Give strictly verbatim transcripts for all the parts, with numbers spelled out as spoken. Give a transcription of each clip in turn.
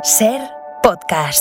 Ser Podcast.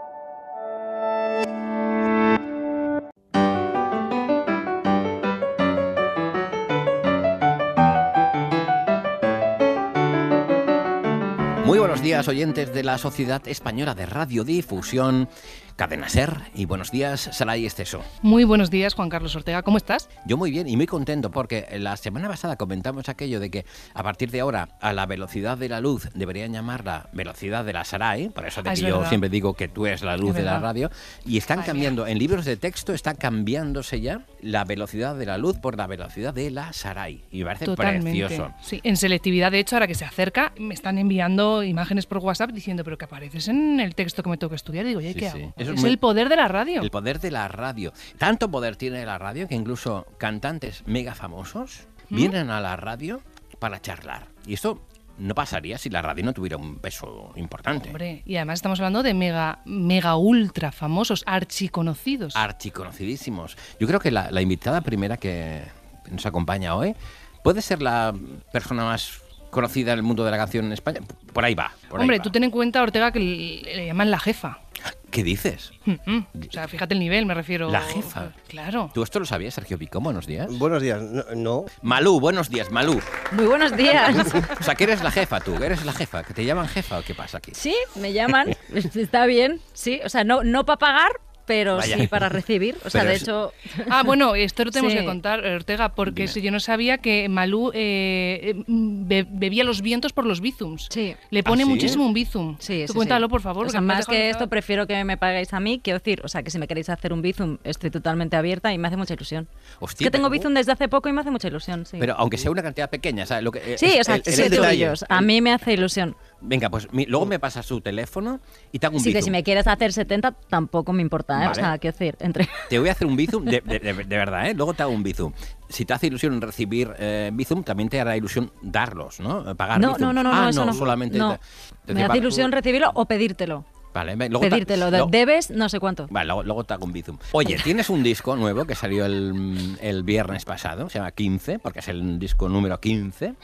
Muy buenos días, oyentes de la Sociedad Española de Radiodifusión, Cadena Ser, y buenos días, Saray Esteso. Muy buenos días, Juan Carlos Ortega, ¿cómo estás? Yo muy bien y muy contento porque la semana pasada comentamos aquello de que a partir de ahora a la velocidad de la luz deberían llamarla velocidad de la Saray, por eso de ah, que yo verdad. siempre digo que tú eres la luz es de verdad. la radio, y están Ay, cambiando, mira. En libros de texto está cambiándose ya la velocidad de la luz por la velocidad de la Saray, y me parece Totalmente. precioso. Sí, en selectividad, de hecho, ahora que se acerca, me están enviando imágenes por WhatsApp diciendo, pero que apareces en el texto que me tengo que estudiar. Y digo, ¿y Sí, qué sí. hago? Eso Es es muy- el poder de la radio. El poder de la radio. Tanto poder tiene la radio que incluso cantantes mega famosos ¿Mm? vienen a la radio para charlar. Y esto no pasaría si la radio no tuviera un peso importante. Hombre, y además estamos hablando de mega, mega ultra famosos, archiconocidos. Archiconocidísimos. Yo creo que la, la invitada primera que nos acompaña hoy puede ser la persona más conocida en el mundo de la canción en España. Por ahí va. Por ahí Hombre, va. tú ten en cuenta, Ortega, que le, le llaman la jefa. ¿Qué dices? Mm, mm. O sea, fíjate el nivel, me refiero. La jefa. Claro. ¿Tú esto lo sabías, Sergio Picó? Buenos días. Buenos días. No, no. Malú, buenos días, Malú. Muy buenos días. O sea, que eres la jefa tú, que eres la jefa, que te llaman jefa o qué pasa aquí. Sí, me llaman. Está bien, sí. O sea, no, no para pagar, pero Vaya. sí para recibir. O sea, Pero de es- hecho... Ah, bueno, esto lo tenemos Sí. que contar, Ortega, porque Dime. si yo no sabía que Malú eh, eh, be- bebía los vientos por los bizums. Sí. Le pone ¿Ah, sí? muchísimo un bizum. Sí, Tú sí, cuéntalo, sí. por favor. O sea, me has más dejado que pensar. esto, prefiero que me pagáis a mí. Quiero decir, o sea, que si me queréis hacer un bizum, estoy totalmente abierta y me hace mucha ilusión. Hostia, Es que tengo pero- bizum desde hace poco y me hace mucha ilusión, sí. Pero aunque sea una cantidad pequeña, ¿sabes? Lo que, eh, sí, es- o sea, el- el siete detalle. euros. A mí me hace ilusión. Venga, pues mi- luego me pasas su teléfono y te hago un Sí, que bizum. si me quieres hacer setenta, tampoco me importa, ¿eh? Vale. O sea, quiero decir, entre... Te voy a hacer un bizum, de, de- de- de verdad, ¿eh? Luego te hago un bizum. Si te hace ilusión recibir eh, bizum, también te hará ilusión darlos, ¿no? Pagar No, bizum. no, no, no, ah, no, eso no. solamente... No. te- te- Me te- hace ilusión recibirlo o pedírtelo. Vale, ve, luego te- Pedírtelo. de- luego- Debes no sé cuánto. Vale, luego, luego te hago un bizum. Oye, tienes un disco nuevo que salió el, el viernes pasado, se llama quince, porque es el disco número quince.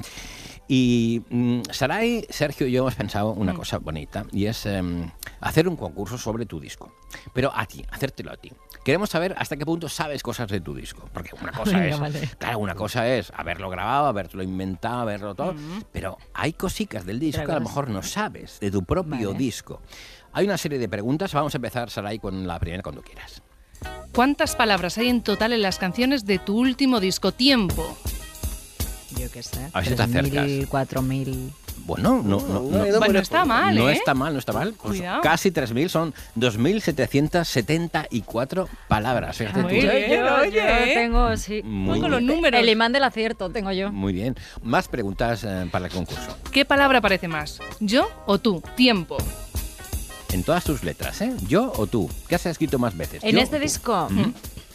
Y mm, Saray, Sergio y yo hemos pensado una cosa bonita, y es em, hacer un concurso sobre tu disco. Pero a ti, hacértelo a ti. Queremos saber hasta qué punto sabes cosas de tu disco. Porque una cosa Venga, es, vale. claro, una cosa es haberlo grabado, haberlo inventado, haberlo todo, pero hay cositas del disco que a lo Otra cosa. mejor no sabes, de tu propio Vale. disco. Hay una serie de preguntas, vamos a empezar, Saray, con la primera cuando quieras. ¿Cuántas palabras hay en total en las canciones de tu último disco? Tiempo. Yo qué sé. A ver si te acercas. cuatro mil. Bueno, no, no, No, no, ha ido Bueno, por no el- está mal, no ¿eh? está mal, no está mal. Pues Cuidado. casi tres mil, son dos mil setecientos setenta y cuatro palabras. Fíjate Muy tú. bien. yo, yo, oye, yo ¿eh? tengo, sí. Muy con los bien. números. El imán del acierto tengo yo. Muy bien. Más preguntas eh, para el concurso. ¿Qué palabra aparece más? ¿Yo o tú? Tiempo. En todas tus letras, ¿eh? ¿Yo o tú? ¿Qué has escrito más veces? En ¿Yo este o tú? disco, ¿Mm?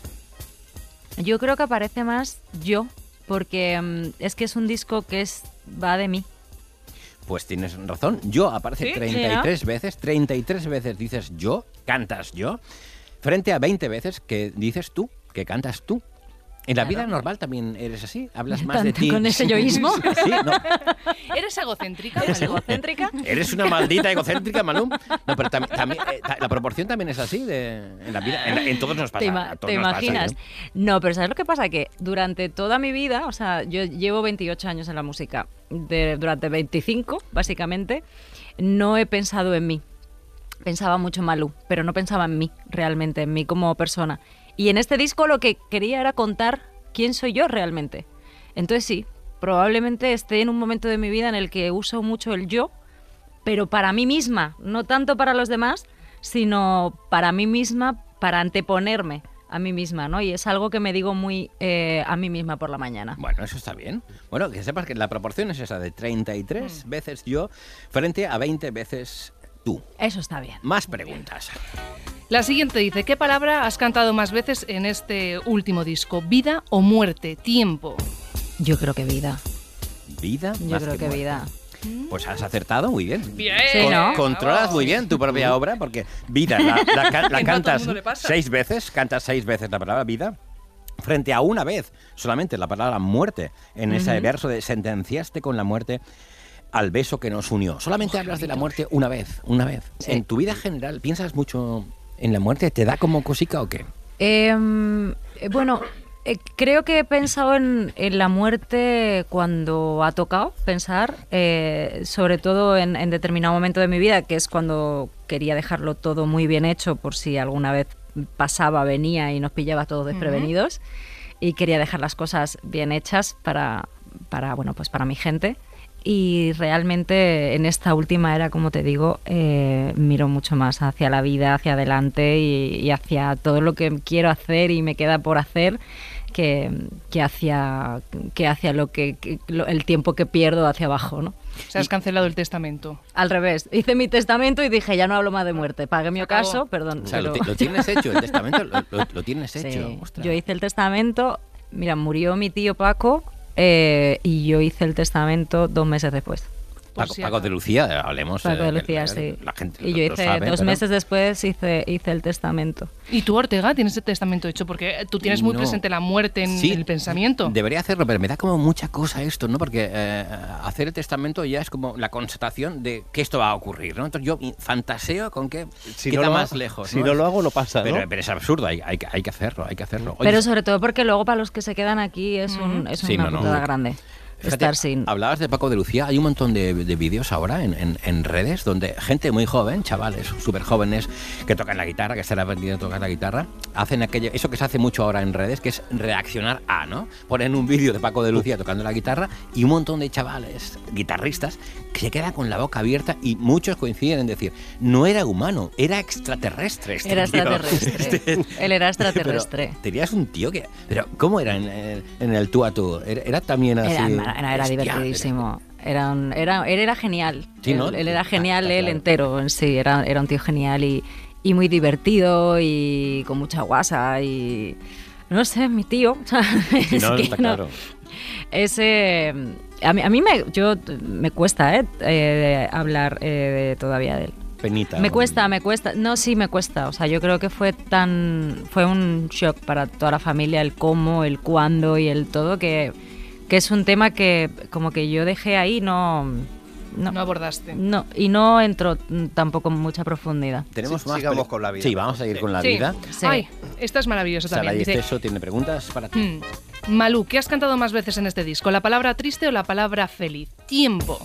yo creo que aparece más yo, porque mm, es que es un disco que es va de mí. Pues tienes razón. Yo aparece ¿Sí? treinta y tres veces. treinta y tres veces dices yo, cantas yo, frente a veinte veces que dices tú, que cantas tú. En la Claro. vida normal también eres así. Hablas más de Tanto ti. con ese yoísmo. Sí, no. ¿Eres egocéntrica? ¿Eres Malú? egocéntrica? Eres una maldita egocéntrica, Malú. No, pero tam- también eh, ta- la proporción también es así de, en la vida. En, la- en todos nos pasa. ¿Te, ima- a todos te nos pasa, imaginas? ¿no? No, pero ¿sabes lo que pasa? Que durante toda mi vida, o sea, yo llevo veintiocho años en la música, de- durante veinticinco, básicamente, no he pensado en mí. Pensaba mucho en Malú, pero no pensaba en mí, realmente, en mí como persona. Y en este disco lo que quería era contar quién soy yo realmente. Entonces sí, probablemente esté en un momento de mi vida en el que uso mucho el yo, pero para mí misma, no tanto para los demás, sino para mí misma, para anteponerme a mí misma, ¿no? Y es algo que me digo muy eh, a mí misma por la mañana. Bueno, eso está bien. Bueno, que sepas que la proporción es esa de treinta y tres veces yo frente a veinte veces tú. Eso está bien. Más preguntas. La siguiente dice, ¿qué palabra has cantado más veces en este último disco? ¿Vida o muerte? Tiempo. Yo creo que vida. Vida. Yo más creo que muerte. vida. Pues has acertado muy bien. Bien. Sí, Con- ¿no? Controlas muy bien tu propia obra porque vida la, la ca- la Que no a todo el cantas mundo le pasa. seis veces, cantas seis veces la palabra vida frente a una vez solamente la palabra muerte en ese verso de sentenciaste con la muerte al beso que nos unió. Solamente hablas de la muerte una vez, una vez. Sí. ¿En tu vida general piensas mucho en la muerte? ¿Te da como cosica o qué? Eh, bueno, eh, creo que he pensado en, en la muerte cuando ha tocado pensar, eh, sobre todo en, en determinado momento de mi vida, que es cuando quería dejarlo todo muy bien hecho por si alguna vez pasaba, venía y nos pillaba todos desprevenidos. Uh-huh. Y quería dejar las cosas bien hechas para, para, bueno, pues para mi gente. Y realmente en esta última era, como te digo, eh, miro mucho más hacia la vida, hacia adelante y, y hacia todo lo que quiero hacer y me queda por hacer que, que, hacia, que hacia lo que, que lo, el tiempo que pierdo hacia abajo, ¿no? O sea, has cancelado el testamento. Al revés, hice mi testamento y dije, ya no hablo más de muerte. Pagué mi ocaso, perdón. O sea, pero... lo, lo tienes hecho, el testamento lo, lo, lo tienes hecho. Sí. Ostras. Yo hice el testamento, mira, murió mi tío Paco eh, y yo hice el testamento dos meses después. Paco, Paco de Lucía, hablemos. Paco de eh, Lucía, el, sí. La gente y lo, yo lo hice sabe, dos pero... meses después hice, hice el testamento. ¿Y tú, Ortega, tienes el testamento hecho? Porque tú tienes muy no. presente la muerte en sí, el pensamiento. Debería hacerlo, pero me da como mucha cosa esto, ¿no? Porque eh, hacer el testamento ya es como la constatación de que esto va a ocurrir, ¿no? Entonces yo fantaseo con que si queda no más hago, lejos. Si ¿no? no lo hago, no pasa, pero, ¿no? pero es absurdo, hay, hay, hay que hacerlo, hay que hacerlo. Oye, Pero sobre todo porque luego para los que se quedan aquí es, un, es sí, una no, putada no. grande. Fíjate, estar sin... hablabas de Paco de Lucía, hay un montón de, de vídeos ahora en, en, en redes donde gente muy joven, chavales súper jóvenes que tocan la guitarra, que están aprendiendo a tocar la guitarra, hacen aquello, eso que se hace mucho ahora en redes, que es reaccionar a, ¿no? Ponen un vídeo de Paco de Lucía tocando la guitarra y un montón de chavales, guitarristas, que se quedan con la boca abierta y muchos coinciden en decir, no era humano, era extraterrestre. Este Era tío. extraterrestre. Este... Él era extraterrestre. Pero tenías un tío que... Pero ¿cómo era en, en, en el tú a tú? ¿Era, era también así? Era, era, era divertidísimo. Era, un, era, él era genial. Sí, ¿no? él, él era genial, está, él claro. entero en sí. Era, era un tío genial y, y muy divertido y con mucha guasa y... No sé, mi tío. Sí, no, es está que no, claro. Ese... A mí, a mí me, yo, me cuesta eh, eh, hablar eh, todavía de él. Penita. Me cuesta, me cuesta. No, sí, me cuesta. O sea, yo creo que fue tan... Fue un shock para toda la familia el cómo, el cuándo y el todo, que, que es un tema que como que yo dejé ahí, no... No, no abordaste. No, y no entró tampoco en mucha profundidad. Tenemos Sí, más sigamos pre- con la vida. Sí, vamos a seguir Sí. con la Sí. vida. Sí. Ay, esta es maravillosa Sara también. y Dice, Esteso tiene preguntas para ti. hmm, Malú, ¿qué has cantado más veces en este disco? ¿La palabra triste o la palabra feliz? Tiempo.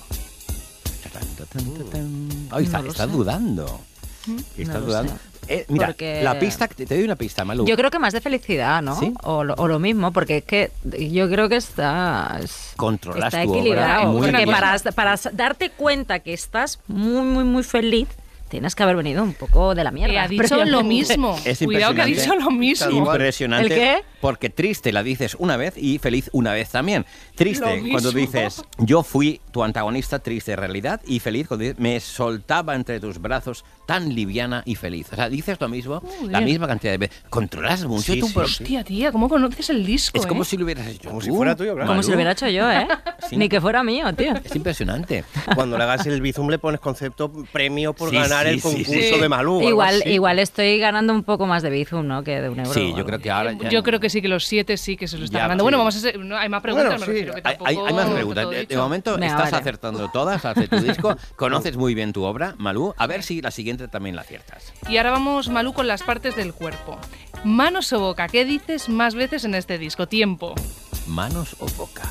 Ay, está, No lo está sé. dudando. Está No lo dudando. sé. Eh, mira, Porque- la pista, te, te doy una pista, Malú. Yo creo que más de felicidad, ¿no? ¿Sí? O, lo, o lo mismo, porque es que yo creo que está... es- Controlas está tu obra equilibrado. muy Porque bien. para, para darte cuenta que estás muy, muy, muy feliz, tienes que haber venido un poco de la mierda. Eh, ha dicho lo mismo. Es Cuidado que ha dicho impresionante. lo mismo. Impresionante. ¿El qué? Porque triste la dices una vez y feliz una vez también. Triste Lo cuando mismo. dices yo fui tu antagonista, triste en realidad, y feliz cuando dices me soltaba entre tus brazos tan liviana y feliz. O sea, dices lo mismo, Joder. la misma cantidad de veces. Controlas mucho Sí, tu sí, pro- sí. Hostia, tía, ¿cómo conoces el disco? Es como eh? si lo hubieras hecho Como tú, si fuera tuyo, claro. Como si lo Malú. hubiera hecho yo, ¿eh? Sí. Ni que fuera mío, tío. Es impresionante. Cuando le hagas el Bizum le pones concepto premio por Sí, ganar sí, el sí, concurso sí. de Malú. o algo Igual, así. igual estoy ganando un poco más de Bizum, ¿no? Que de un euro. Sí, o yo algo. creo que ahora ya- Yo creo que sí, que los siete sí que se lo está Ya, ganando. sí. Bueno, vamos a ser, no, hay más preguntas, Bueno, me sí. refiero que Hay, tampoco... hay- hay más preguntas. todo De, de dicho. momento Venga, estás vale. acertando todas las de tu disco. Conoces muy bien tu obra, Malú. A ver si la siguiente también la aciertas. Y ahora vamos, Malú, con las partes del cuerpo. Manos o boca, ¿qué dices más veces en este disco? Tiempo. ¿Manos o boca?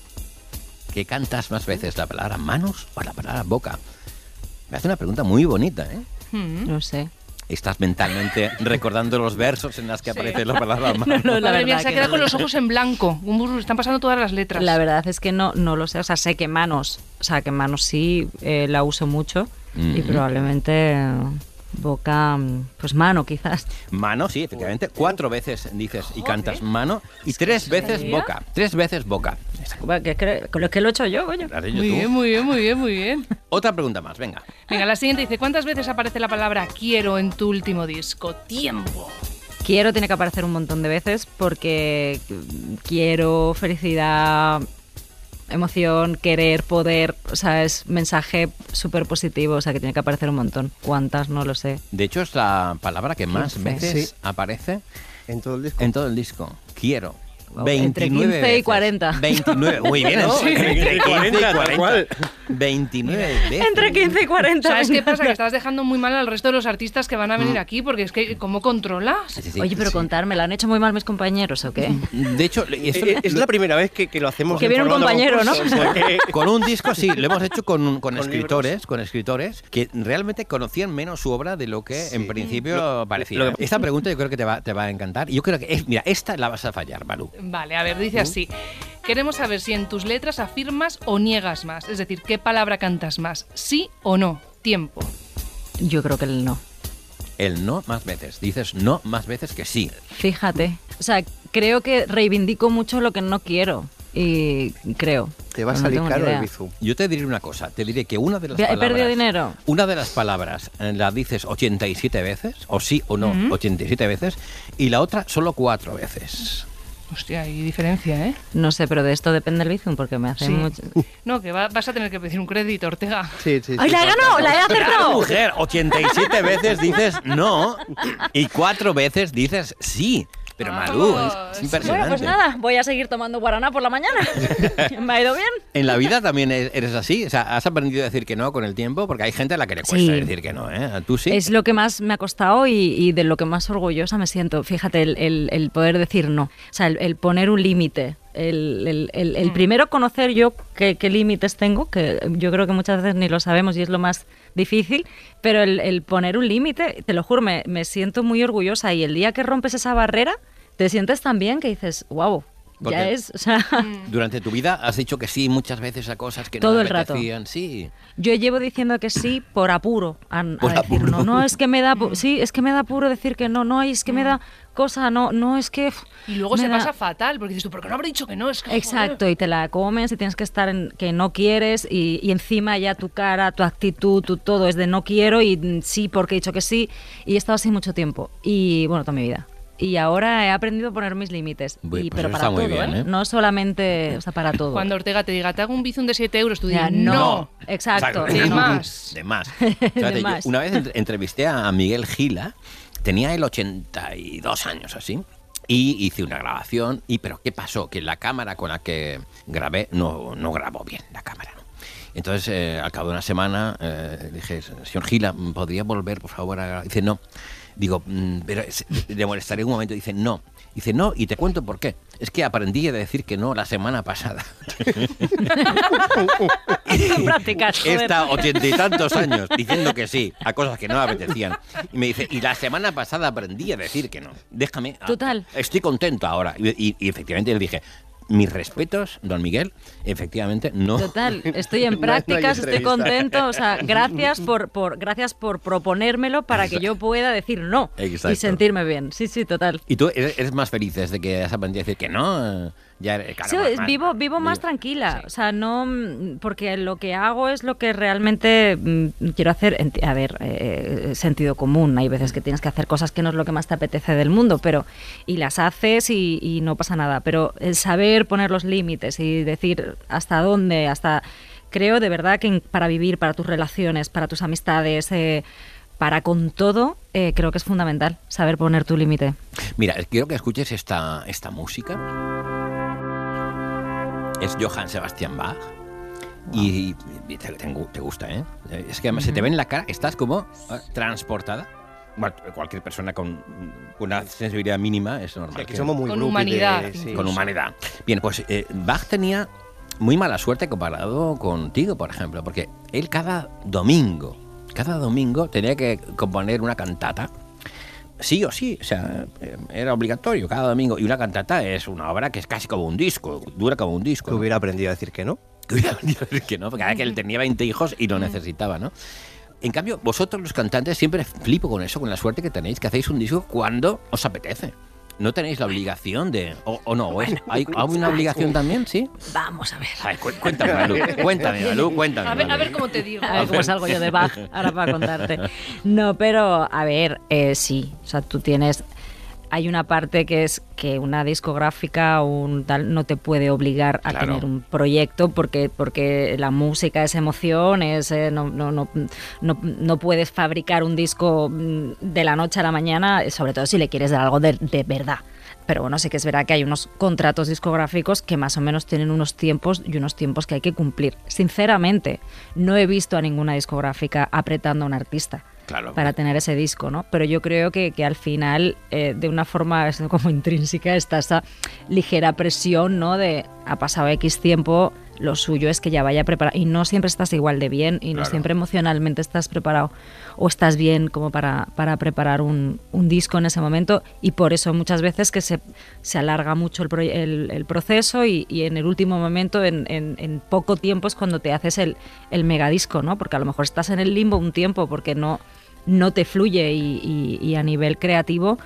¿Qué cantas más veces, la palabra manos o la palabra boca? Me hace una pregunta muy bonita, ¿eh? Hmm. No sé. Estás mentalmente recordando los versos en los que Sí. aparece la palabra manos. No, la Madre mía, verdad se ha que quedado no con lo los sé. ojos en blanco. Un- Están pasando todas las letras. La verdad es que no, no lo sé. O sea, sé que manos, o sea, que manos sí eh, la uso mucho y Mhm. probablemente eh, boca, mm, pues mano quizás. Mano, sí, efectivamente. Cuatro veces dices y cantas mano y tres veces sabía. boca. Tres veces boca. Bueno, que, que, con lo que lo he hecho yo, coño. Lo has hecho Muy tú. bien, muy bien, muy bien, muy bien. Otra pregunta más, venga. Venga, la siguiente dice, ¿cuántas veces aparece la palabra quiero en tu último disco? Tiempo. Quiero tiene que aparecer un montón de veces porque mm, quiero, felicidad, emoción, querer, poder, o sea, es mensaje súper positivo, o sea, que tiene que aparecer un montón. ¿Cuántas? No lo sé. De hecho, es la palabra que más quince. veces Sí. aparece En todo el disco. en todo el disco. Quiero. Entre quince y cuarenta. veintinueve. Muy bien, ¿no? Sí, Entre quince y cuarenta, tal cual. veintinueve veces. Entre quince y cuarenta. ¿Sabes qué pasa? Que estás dejando muy mal al resto de los artistas que van a venir aquí, porque es que, ¿cómo controlas? Sí, sí, sí. Oye, pero Sí. contarme, ¿la han hecho muy mal mis compañeros o qué? De hecho, esto- Eh, Es la primera vez que, que lo hacemos. Que en viene un formato compañero, ¿no? concurso, o sea que- con un disco, sí, lo hemos hecho con, con, Con escritores, libros. con escritores que realmente conocían menos su obra de lo que Sí. en principio Lo- parecía. lo que- Esta pregunta yo creo que te va, te va a encantar. Yo creo que, es, mira, esta la vas a fallar, Malú. Vale, a ver, dice así. Queremos saber si en tus letras afirmas o niegas más. Es decir, ¿qué palabra cantas más? ¿Sí o no? Tiempo. Yo creo que el no. El no más veces. Dices no más veces que sí. Fíjate. O sea, creo que reivindico mucho lo que no quiero. Y creo. Te va a No salir tengo ni caro el idea. Bizum. Yo te diré una cosa. Te diré que una de las He palabras... perdido dinero. Una de las palabras eh, la dices ochenta y siete veces, o sí o no, ochenta y siete veces, y la otra solo cuatro veces. Hostia, hay diferencia, ¿eh? No sé, pero de esto depende el Bizum porque me hace Sí. mucho... No, que va- vas a tener que pedir un crédito, Ortega. Sí, sí, ¡Ay, sí, la he por ganado! tanto. ¡La he Claro, acertado! mujer, ochenta y siete veces dices no y cuatro veces dices sí. Pero Malú, es, es impresionante. Bueno, pues nada, voy a seguir tomando guaraná por la mañana. Me ha ido bien. En la vida también e- eres así, o sea, has aprendido a decir que no con el tiempo, porque hay gente a la que le cuesta Sí. decir que no, ¿eh? ¿Tú sí? Es lo que más me ha costado y, y de lo que más orgullosa me siento. Fíjate, el, el- el poder decir no. O sea, el, el poner un límite. El, el- el- el primero conocer yo qué, qué límites tengo, que yo creo que muchas veces ni lo sabemos y es lo más difícil, pero el, el poner un límite, te lo juro, me, me siento muy orgullosa y el día que rompes esa barrera, te sientes tan bien que dices, wow, Porque- ya es, o sea... Durante tu vida has dicho que sí muchas veces a cosas que Todo no el te rato. apetecían, sí. Yo llevo diciendo que sí por apuro a, a Por decir apuro. no. No, es que me da, pu- sí, es que me da apuro decir que no, no, es que me da cosa, no, no, es que... uf, Y luego me se da- pasa fatal, porque dices tú, ¿por qué no habré dicho que no? Es que, Exacto, y te la comes y tienes que estar en que no quieres y, y encima ya tu cara, tu actitud, tu todo es de no quiero y mm, sí porque he dicho que sí y he estado así mucho tiempo y bueno, toda mi vida. Y ahora he aprendido a poner mis límites, Uy, y, pues pero eso para está muy todo, bien, ¿eh? ¿eh? No solamente, o sea, para todo. Cuando Ortega te diga, te hago un bizum de siete euros, tú Ya, dices, no. no. Exacto. De no. más. De más. Fíjate, yo más. una vez entre- entrevisté a Miguel Gila, tenía él ochenta y dos años así, y hice una grabación, y pero ¿qué pasó? Que la cámara con la que grabé no, no grabó bien, la cámara. ¿no? Entonces, eh, al cabo de una semana, eh, dije, señor Gila, ¿podría volver, por favor? A grabar? Dice, no. Digo, "Mm, pero es- le molestaré un momento. Dice, no. Dice, no, y te cuento por qué. Es que aprendí a decir que no la semana pasada. Prácticas, He joder. estado ochenta y tantos años diciendo que sí a cosas que no me apetecían. Y me dice, y la semana pasada aprendí a decir que no. Déjame. ah, Total. Estoy contento ahora. Y, y- y efectivamente le dije, mis respetos, don Miguel, efectivamente no. Total, estoy en No hay prácticas, estoy entrevista. contento, o sea, gracias por, por gracias por proponérmelo para que yo pueda decir no Exacto. y sentirme bien. Sí, sí, total. ¿Y tú eres, eres más feliz desde que has aprendido a decir que no? Eh, Ya eres, claro, Sí, más- es- más- vivo, vivo más Sí. tranquila, o sea, no, mm, porque lo que hago es lo que realmente mm, quiero hacer. Enti- A ver, eh, sentido común. Hay veces que tienes que hacer cosas que no es lo que más te apetece del mundo, pero y las haces y, y no pasa nada. Pero el saber poner los límites y decir hasta dónde, hasta creo de verdad que en- para vivir, para tus relaciones, para tus amistades. Eh, para con todo, eh, creo que es fundamental saber poner tu límite. Mira, quiero que escuches esta, esta música. Es Johann Sebastian Bach. Y, y te, te- te gusta, ¿eh? Es que además se te ve en la cara, estás como eh, transportada. Bueno, cualquier persona con una sensibilidad mínima es normal. Sí, aquí que- somos muy Con groupies humanidad, de- sí. con humanidad. Bien, pues eh, Bach tenía muy mala suerte comparado contigo, por ejemplo, porque él cada domingo, cada domingo tenía que componer una cantata. Sí o sí, o sea, eh, era obligatorio cada domingo. Y una cantata es una obra que es casi como un disco, dura como un disco. Que ¿no? hubiera aprendido a decir que no. Que hubiera venido a decir que no, porque cada vez que él tenía veinte hijos y lo necesitaba, ¿no? En cambio, vosotros los cantantes siempre flipo con eso, con la suerte que tenéis, que hacéis un disco cuando os apetece. No tenéis la obligación de... O, o no, ¿o es- ¿hay, ¿hay una obligación también, sí? Vamos a ver. A ver, cu- cuéntame, Malú, cuéntame, Malú, cuéntame. A ver, a Malú. ver cómo te digo. A ver cómo salgo yo de Bach ahora para contarte. No, pero a ver, eh, sí. O sea, tú tienes. Hay una parte que es que una discográfica o un tal no te puede obligar a Claro. tener un proyecto porque porque la música es emoción, es eh, no, no, no, no, no puedes fabricar un disco mm, de la noche a la mañana, sobre todo si le quieres dar algo de, de verdad. pero bueno, sí que es verdad que hay unos contratos discográficos que más o menos tienen unos tiempos y unos tiempos que hay que cumplir. Sinceramente, no he visto a ninguna discográfica apretando a un artista. Claro, para tener ese disco, ¿no? Pero yo creo que, que al final, eh, de una forma como intrínseca, está esa ligera presión, ¿no? De ha pasado X tiempo, lo suyo es que ya vaya preparado. Y no siempre estás igual de bien y no claro. siempre emocionalmente estás preparado o estás bien como para, para preparar un, un disco en ese momento. Y por eso muchas veces que se, se alarga mucho el, pro, el, el proceso y, y en el último momento, en, en, en poco tiempo, es cuando te haces el, el megadisco, ¿no? Porque a lo mejor estás en el limbo un tiempo porque no... no te fluye y, y, y a nivel creativo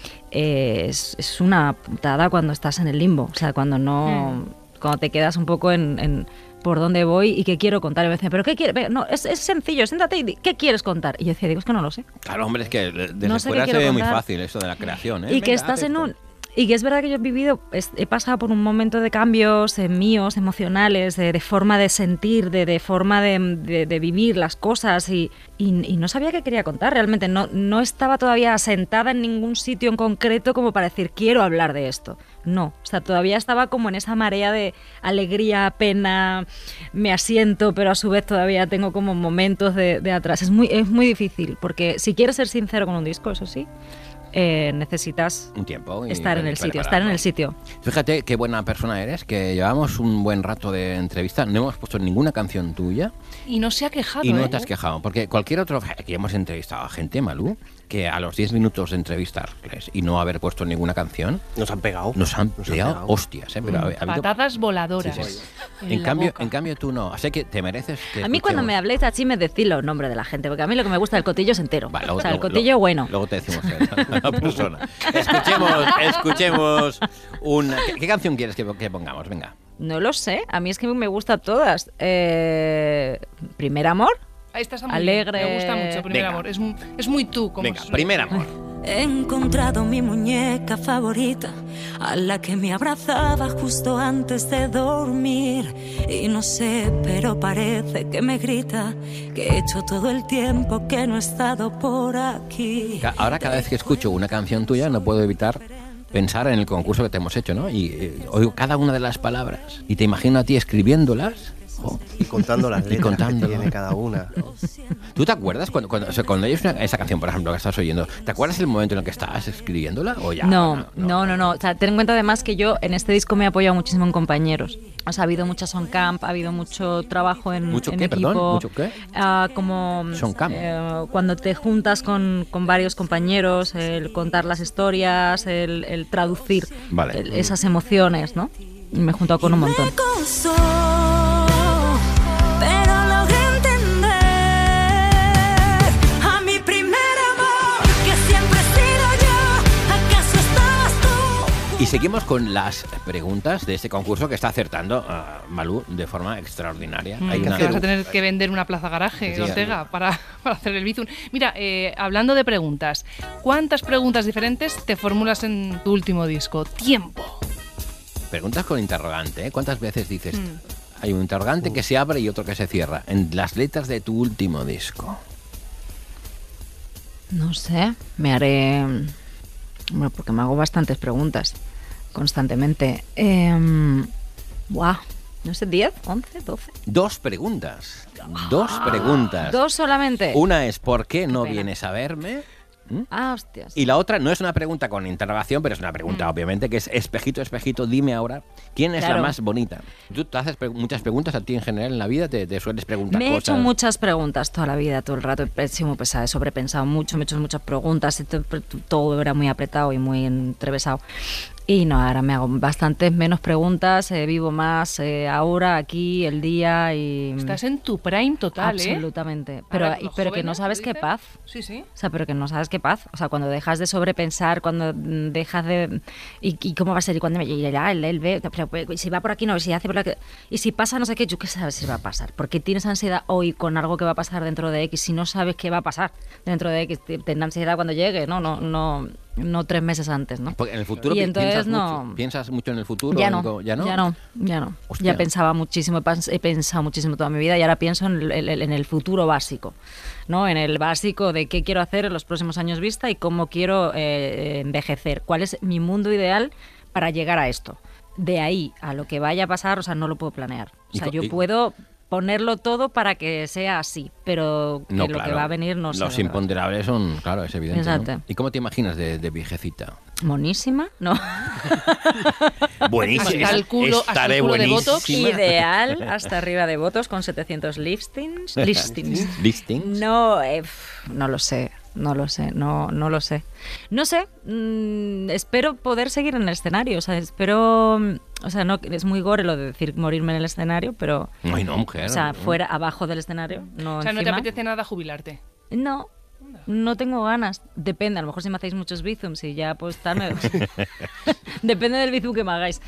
eh, es, es una putada cuando estás en el limbo, o sea, cuando no mm. cuando te quedas un poco en, en por dónde voy y qué quiero contar. Y me dicen, ¿pero qué quieres? No, es, es sencillo, siéntate y di, ¿qué quieres contar? Y yo decía, digo, es que no lo sé. Claro, hombre, es que desde no sé fuera se ve muy fácil eso de la creación, ¿eh? Y Venga, que estás en un... Y que es verdad que yo he vivido, he pasado por un momento de cambios eh, míos, emocionales, de, de forma de sentir, de, de forma de, de, de vivir las cosas y, y, y no sabía qué quería contar realmente. No, no estaba todavía asentada en ningún sitio en concreto como para decir, quiero hablar de esto. No, o sea, todavía estaba como en esa marea de alegría, pena, me asiento, pero a su vez todavía tengo como momentos de, de atrás. Es muy, es muy difícil, porque si quieres ser sincero con un disco, eso sí, Eh, necesitas un tiempo y estar en el sitio, estar en el sitio. Fíjate qué buena persona eres, que llevamos un buen rato de entrevista, no hemos puesto ninguna canción tuya. Y no se ha quejado, Y no ¿eh? te has quejado, porque cualquier otro, aquí hemos entrevistado a gente, Malú, que a los diez minutos de entrevistarles y no haber puesto ninguna canción, nos han pegado. Nos han nos pegado han pegado. hostias, ¿eh? Pero, mm. ha habido... Patadas voladoras. Sí, sí. En, En, la cambio, boca. en cambio tú no, así que te mereces que A mí cuando me habléis así me decís los nombres de la gente, porque a mí lo que me gusta del cotillo es entero. Vale, luego, o sea, el luego, cotillo luego, bueno. Luego te decimos a la persona. Escuchemos, escuchemos una... ¿Qué, qué canción quieres que, que pongamos? Venga. No lo sé, a mí es que me gustan todas. Eh, Primer amor. Ahí estás muy Alegre. bien. Me gusta mucho Primer Venga. Amor. Es, es muy tú. Como Venga, es- Primer Amor. He encontrado mi muñeca favorita, a la que me abrazaba justo antes de dormir. Y no sé, pero parece que me grita que he hecho todo el tiempo que no he estado por aquí. Ca- Ahora cada vez que escucho una canción tuya no puedo evitar pensar en el concurso que te hemos hecho, ¿no? Y eh, oigo cada una de las palabras y te imagino a ti escribiéndolas. Jo. Y contando las Y letras contando. que tiene cada una. ¿Tú te acuerdas cuando, cuando, o sea, cuando oyes una- esa canción, por ejemplo, que estás oyendo, ¿te acuerdas el momento en el que estabas escribiéndola o ya? No, no, no, no. O sea, ten en cuenta además que yo en este disco me he apoyado muchísimo en compañeros. O sea, ha habido mucha soncamp, ha habido mucho trabajo en, ¿Mucho en qué, equipo. perdón? ¿Mucho qué? Ah, como Soncamp. eh, cuando te juntas con, con varios compañeros, el contar las historias, el, el traducir Vale. el- esas emociones, ¿no? Y me he juntado con un montón. Me costó, pero logré entender a mi primer amor, que siempre he sido yo. ¿Acaso estabas tú? Y seguimos con las preguntas de este concurso que está acertando a Malú de forma extraordinaria. Mm, Hay que una- vas a tener que vender una plaza garaje, Sí, sí, Ortega, para, para hacer el bizum. Mira, eh, hablando de preguntas, ¿cuántas preguntas diferentes te formulas en tu último disco? Tiempo. Preguntas con interrogante, ¿eh? ¿Cuántas veces dices? Mm. Hay un interrogante que se abre y otro que se cierra. En las letras de tu último disco. No sé, me haré... Bueno, porque me hago bastantes preguntas constantemente. Eh, buah, no sé, diez, once, doce. Dos preguntas. Dos preguntas. ¿Dos solamente? Una es ¿por qué no Qué pena. vienes a verme? ¿Mm? Ah, hostias. Y la otra no es una pregunta con interrogación, pero es una pregunta, Mm. obviamente, que es espejito, espejito, dime ahora, ¿quién es Claro. la más bonita? Tú te haces pre- muchas preguntas a ti en general en la vida, te, te sueles preguntar Me he cosas. hecho muchas preguntas toda la vida, todo el rato. He sido muy pesada, he sobrepensado mucho, me he hecho muchas preguntas. y to- Todo era muy apretado y muy entrevesado. Y no, ahora me hago bastantes menos preguntas, eh, vivo más eh, ahora, aquí, el día y... Estás en tu prime total, ¿eh? Absolutamente. Pero, Ahora, y- los pero que no jóvenes sabes lo qué dicen. paz. Sí, sí. O sea, pero que no sabes qué paz. O sea, cuando dejas de sobrepensar, cuando mm, dejas de... ¿Y, y cómo va a ser? ¿Y cuándo me llegará? Él, él ve... Pero, pues, y si va por aquí, no. Y si hace por aquí... Y si pasa no sé qué, yo qué sabes si va a pasar. Porque tienes ansiedad hoy con algo que va a pasar dentro de X. Si no sabes qué va a pasar dentro de X, te- ten ansiedad cuando llegue. No, no, no... no tres meses antes, ¿no? Porque en el futuro Y pi- entonces piensas, no- mucho, ¿piensas mucho en el futuro? Ya ¿En no, co- ya ¿Ya no, no? ya no. Hostia. Ya pensaba muchísimo, he pens- he pensado muchísimo toda mi vida y ahora pienso en el, en el futuro básico, ¿no? En el básico de qué quiero hacer en los próximos años vista y cómo quiero eh, envejecer. ¿Cuál es mi mundo ideal para llegar a esto? De ahí a lo que vaya a pasar, o sea, no lo puedo planear. O Y sea, co- yo y- puedo ponerlo todo para que sea así, pero que No, lo claro. que va a venir no sé. Los lo que va a imponderables son, claro, es evidente. ¿no? Exacto. ¿Y cómo te imaginas de, de viejecita? ser. Monísima, ¿no? Hasta el culo, hasta el culo de botox. Ideal, hasta arriba de votos con setecientos listings. listings. ¿Listings? No, eh, pf, no lo sé, no lo sé, no, no lo sé. No sé, mm, espero poder seguir en el escenario, o sea, espero, mm, o sea, no, es muy gore lo de decir morirme en el escenario, pero, Ay, no, mujer. o sea, no. fuera, abajo del escenario, no O sea, no te encima. apetece nada jubilarte. No, no tengo ganas. Depende, a lo mejor si me hacéis muchos bizums y ya pues tal, me- depende del bizum que me hagáis.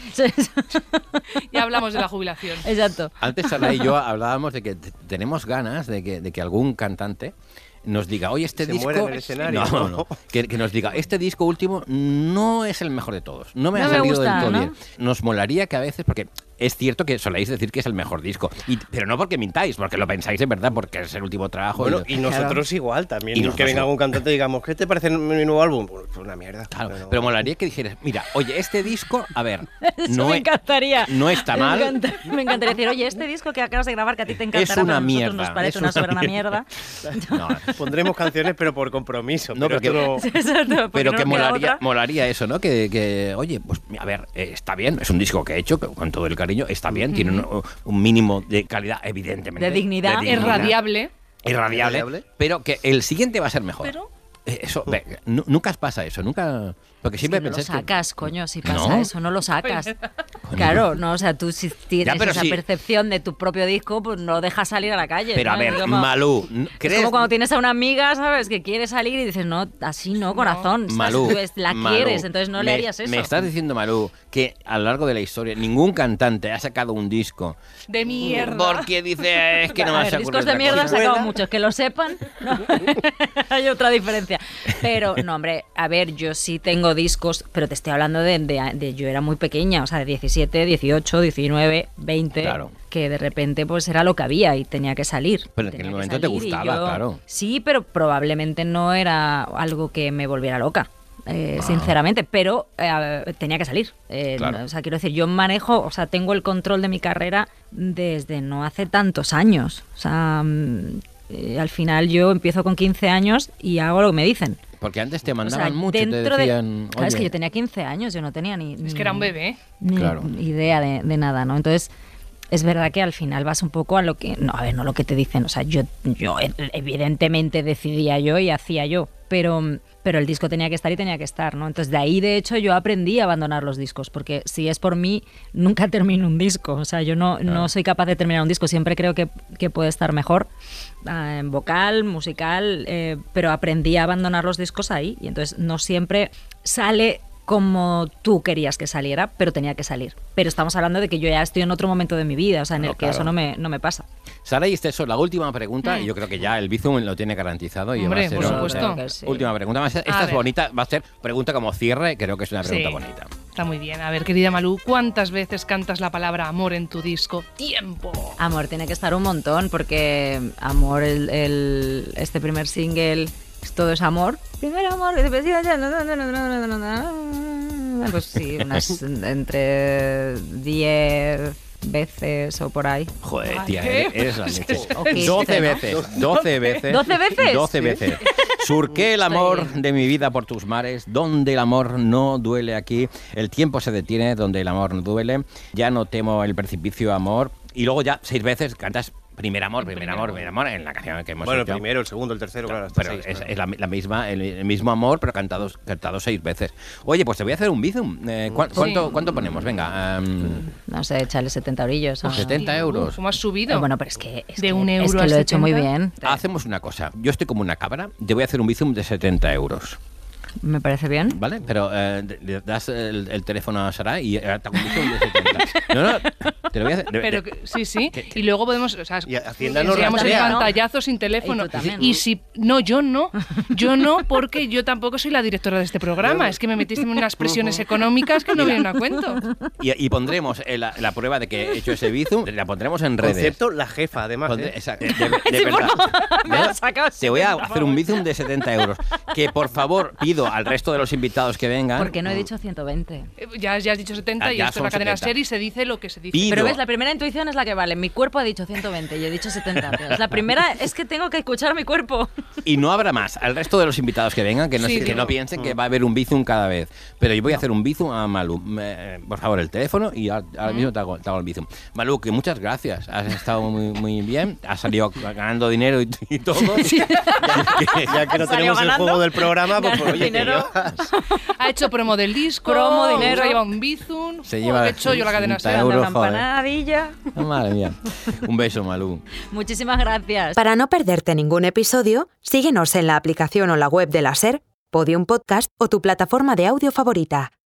Ya hablamos de la jubilación. Exacto. Antes Sara y yo hablábamos de que t- tenemos ganas de que, de que algún cantante nos diga, oye, este Se disco... muera en el escenario, No, no, ¿no? no. Que, que nos diga, este disco último no es el mejor de todos. No me No ha me salido gusta, del todo ¿no? bien. Nos molaría que a veces, porque es cierto que soléis decir que es el mejor disco, y, pero no porque mintáis, porque lo pensáis de verdad, porque es el último trabajo. Bueno, y, y nosotros igual también. Y que nosotros venga igual. algún cantante y digamos, ¿qué te parece mi nuevo álbum? Pues una mierda. Claro, Pero- pero molaría que dijeras, mira, oye, este disco, a ver, Eso no, me e- encantaría. no está Me mal. encanta- me encantaría decir, oye, este disco que acabas de grabar que a ti te encantará, una pero a nosotros mierda, nos parece es una una soberana mierda. mierda. No, Pondremos canciones, pero por compromiso. No, pero pero esto que- no- Exacto, porque pero no que nos queda molaría, otra. molaría eso, ¿no? Que, que, oye, pues a ver, eh, está bien, es un disco que he hecho que con todo el cariño, está bien, tiene un, un mínimo de calidad, evidentemente. De dignidad. Es radiable. Irradiable, Irradiable. pero que el siguiente va a ser mejor. Pero- Eh, Eso, ve, nu- nunca os pasa eso, nunca... Porque Es siempre que no lo pensáis que... sacas, coño, si pasa ¿No? eso, no lo sacas. Claro, no, o sea, tú si tienes pero esa sí. percepción de tu propio disco, pues no lo dejas salir a la calle. Pero a ¿no? ver, Es como- Malú, Es ¿crees...? como cuando tienes a una amiga, ¿sabes? Que quiere salir y dices, no, así no, corazón. ¿sabes? Malú, Tú es- la Malú, quieres, entonces no le me- harías eso. Me estás diciendo, Malú, que a lo largo de la historia ningún cantante ha sacado un disco De mierda. porque dice, es que no A me ver, se discos ocurre de otra mierda han cosa". sacado muchos, que lo sepan. ¿no? Hay otra diferencia. Pero, no, hombre, a ver, yo sí tengo discos, pero te estoy hablando de, de- de- yo era muy pequeña, o sea, de diecisiete, dieciocho, diecinueve, veinte, Claro. que de repente pues era lo que había y tenía que salir. Pero en aquel Tenía que momento te salir y gustaba, claro. Sí, pero probablemente no era algo que me volviera loca. eh, sinceramente, pero eh, tenía que salir. Eh, Claro. O sea, quiero decir, yo manejo, o sea, tengo el control de mi carrera desde no hace tantos años. O sea, mm, eh, al final yo empiezo con quince años y hago lo que me dicen. Porque antes te O sea, mandaban mucho, te dentro de- decían... Claro, es que "Oye". yo tenía quince años, yo no tenía ni... Es que era un bebé. ni Claro. idea de, de nada, ¿no? Entonces, es verdad que al final vas un poco a lo que... No, a ver, no lo que te dicen. O sea, yo, yo eh, evidentemente decidía yo y hacía yo, pero, pero el disco tenía que estar y tenía que estar, ¿no? Entonces, de ahí, de hecho, yo aprendí a abandonar los discos, porque si es por mí, nunca termino un disco. O sea, yo no, no soy capaz de terminar un disco. Siempre creo que, que puede estar mejor ah, en vocal, musical, eh, pero aprendí a abandonar los discos ahí. Y entonces, no siempre sale como tú querías que saliera, pero tenía que salir. Pero estamos hablando de que yo ya estoy en otro momento de mi vida, o sea, en No, el que claro. eso no me, no me pasa. Sara y Esteso, la última pregunta, y yo creo que ya el Bizum lo tiene garantizado. Y Hombre, va a ser por una- supuesto. Creo que sí. Última pregunta. Va a ser- A esta es ver. bonita, va a ser pregunta como cierre, creo que es una pregunta Sí. bonita. Está muy bien. A ver, querida Malú, ¿cuántas veces cantas la palabra amor en tu disco? ¡Tiempo! Amor tiene que estar un montón, porque Amor, el, el- este primer single, todo es amor. Primer amor, que te decía ya, na, na, na, na, na, na, na. Pues sí, unas entre diez veces o por ahí. Joder, Ay, tía, ¿qué? eres, eres la leche. O quince, doce ¿no? veces, doce veces. ¿doce veces? doce veces. Surqué el amor Sí. de mi vida por tus mares, donde el amor no duele aquí. El tiempo se detiene donde el amor no duele. Ya no temo el precipicio, amor. Y luego ya seis veces cantas primer amor, primer, primer amor, amor. primer amor en la canción que hemos Bueno, el hecho. primero, el segundo, el tercero, claro, hasta Pero seis, es, claro. es la, la misma, el, el mismo amor, pero cantado, cantado seis veces. Oye, pues te voy a hacer un bizum. Eh, ¿cuán- ¿cuánto, ¿Cuánto ponemos? Venga, um, No sé, echarle setenta eurillos. o- setenta Tío, euros. ¿Cómo has subido? Bueno, pero es que, es De que- un es euro que a lo he hecho muy setenta. bien. hacemos una cosa. Yo estoy como una cabra, te voy a hacer un bizum de setenta euros. Me parece bien. ¿Vale? Pero eh, le das el, el teléfono a Saray y eh, te condicio un de setenta. No, no, te lo voy a hacer. de- Pero de- que- sí, sí. que- Y luego podemos, o sea, Y Hacienda nos enseñamos el rastrea, ¿no? pantallazo sin teléfono. Y tú también. Y si no, yo no, yo no, porque yo tampoco soy la directora de este programa. Es que me metiste en unas presiones económicas que no vienen a cuento. Y, y pondremos eh, la, la prueba de que he hecho ese bizum, la pondremos en redes. Concepto, la jefa, además. Pondré- ¿eh? exacto, de, de verdad. Me ¿No? has sacado Te voy a siempre, por hacer un favor. bizum de setenta euros. Que por favor pido al resto de los invitados que vengan. Porque no he dicho ciento veinte. Eh, Ya, ya has dicho setenta Ah, y ya esto es la son cadena setenta. SER y se dice lo que se dice. Pido- Pero ves, la primera intuición es la que vale. Mi cuerpo ha dicho ciento veinte y he dicho setenta. Entonces, la primera es que tengo que escuchar a mi cuerpo. Y no habrá más. Al resto de los invitados que vengan, que no, Sí, se- que digo. no piensen que va a haber un bizum cada vez. Pero yo voy a hacer un bizum a Malú. Me- por favor, el teléfono y ahora ahora mismo te hago, te hago el bizum. Malú, que muchas gracias. Has estado muy, muy bien. Has salido ganando dinero y, y todo. Ya que no Salió tenemos el ganando. juego del programa, pues, Ganó oye, que dinero. llevas. Ha hecho promo del disco, Promo, dinero. se ha llevado un bizum. Se Joder, lleva ¿qué he hecho yo la cadena sesenta SER? euros. Dando joder. campanadilla. Madre mía. Un beso, Malú. Muchísimas gracias. Para no perderte ningún episodio, síguenos en la aplicación o la web de la SER, Podium Podcast o tu plataforma de audio favorita.